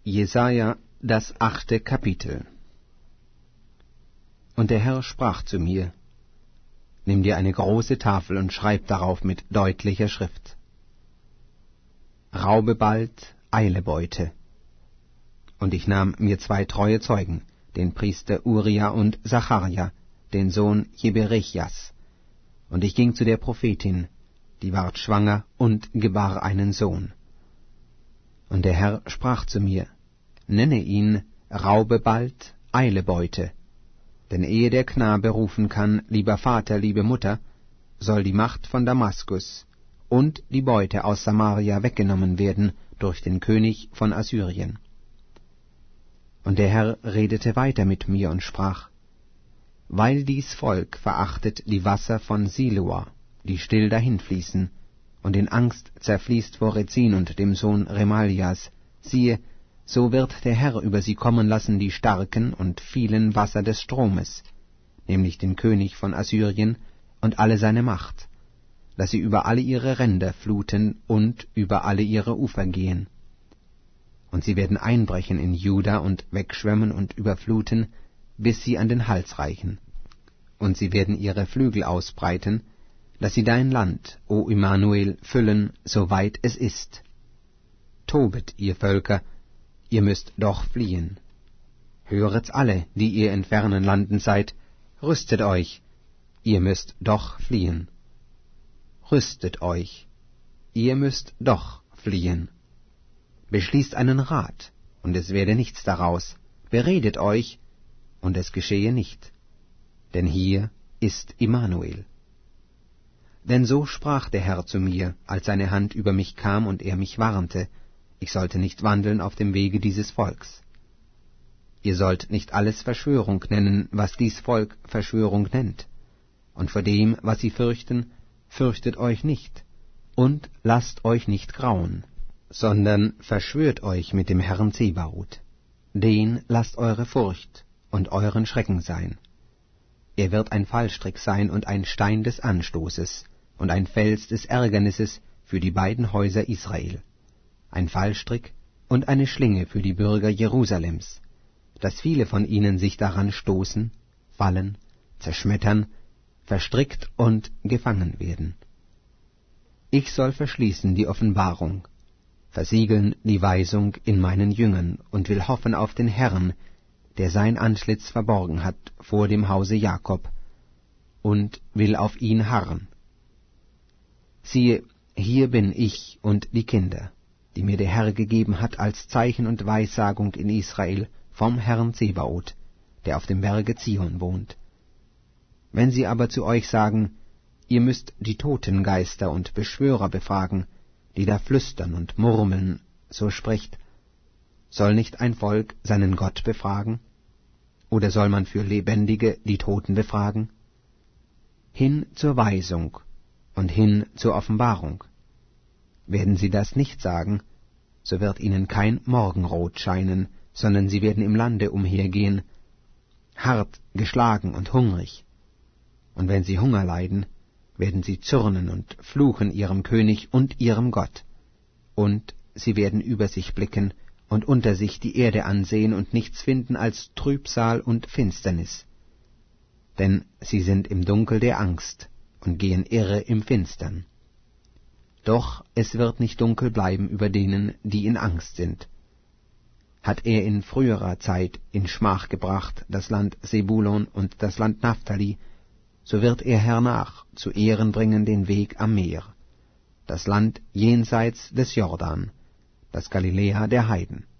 Jesaja, das 8. Kapitel. Und der Herr sprach zu mir: Nimm dir eine große Tafel und schreib darauf mit deutlicher Schrift: Raube bald, eile Beute. Und ich nahm mir 2 treue Zeugen, den Priester Uria und Zacharja, den Sohn Jeberechias, und ich ging zu der Prophetin, die ward schwanger und gebar einen Sohn. Und der Herr sprach zu mir: Nenne ihn Raube bald, eile Beute. Denn ehe der Knabe rufen kann, lieber Vater, liebe Mutter, soll die Macht von Damaskus und die Beute aus Samaria weggenommen werden durch den König von Assyrien. Und der Herr redete weiter mit mir und sprach: Weil dies Volk verachtet die Wasser von Siloa, die still dahinfließen, und in Angst zerfließt vor Rezin und dem Sohn Remalias, siehe, so wird der Herr über sie kommen lassen die starken und vielen Wasser des Stromes, nämlich den König von Assyrien und alle seine Macht, dass sie über alle ihre Ränder fluten und über alle ihre Ufer gehen. Und sie werden einbrechen in Juda und wegschwemmen und überfluten, bis sie an den Hals reichen. Und sie werden ihre Flügel ausbreiten, dass sie dein Land, o Immanuel, füllen, soweit es ist. Tobet, ihr Völker, ihr müsst doch fliehen. Höret's alle, die ihr in fernen Landen seid, rüstet euch, ihr müsst doch fliehen. Rüstet euch, ihr müsst doch fliehen. Beschließt einen Rat, und es werde nichts daraus. Beredet euch, und es geschehe nicht. Denn hier ist Immanuel. Denn so sprach der Herr zu mir, als seine Hand über mich kam und er mich warnte, ich sollte nicht wandeln auf dem Wege dieses Volks. Ihr sollt nicht alles Verschwörung nennen, was dies Volk Verschwörung nennt. Und vor dem, was sie fürchten, fürchtet euch nicht, und lasst euch nicht grauen, sondern verschwört euch mit dem Herrn Zebaoth. Den lasst eure Furcht und euren Schrecken sein. Er wird ein Fallstrick sein und ein Stein des Anstoßes und ein Fels des Ärgernisses für die beiden Häuser Israel, ein Fallstrick und eine Schlinge für die Bürger Jerusalems, dass viele von ihnen sich daran stoßen, fallen, zerschmettern, verstrickt und gefangen werden. Ich soll verschließen die Offenbarung, versiegeln die Weisung in meinen Jüngern und will hoffen auf den Herrn, der sein Antlitz verborgen hat vor dem Hause Jakob, und will auf ihn harren. Siehe, hier bin ich und die Kinder, die mir der Herr gegeben hat als Zeichen und Weissagung in Israel vom Herrn Zebaoth, der auf dem Berge Zion wohnt. Wenn sie aber zu euch sagen, ihr müsst die Totengeister und Beschwörer befragen, die da flüstern und murmeln, so spricht: Soll nicht ein Volk seinen Gott befragen? Oder soll man für Lebendige die Toten befragen? Hin zur Weisung und hin zur Offenbarung. Werden sie das nicht sagen, so wird ihnen kein Morgenrot scheinen, sondern sie werden im Lande umhergehen, hart, geschlagen und hungrig. Und wenn sie Hunger leiden, werden sie zürnen und fluchen ihrem König und ihrem Gott. Und sie werden über sich blicken und unter sich die Erde ansehen und nichts finden als Trübsal und Finsternis. Denn sie sind im Dunkel der Angst und gehen irre im Finstern. Doch es wird nicht dunkel bleiben über denen, die in Angst sind. Hat er in früherer Zeit in Schmach gebracht das Land Sebulon und das Land Naphtali, so wird er hernach zu Ehren bringen den Weg am Meer, das Land jenseits des Jordan, das Galiläa der Heiden.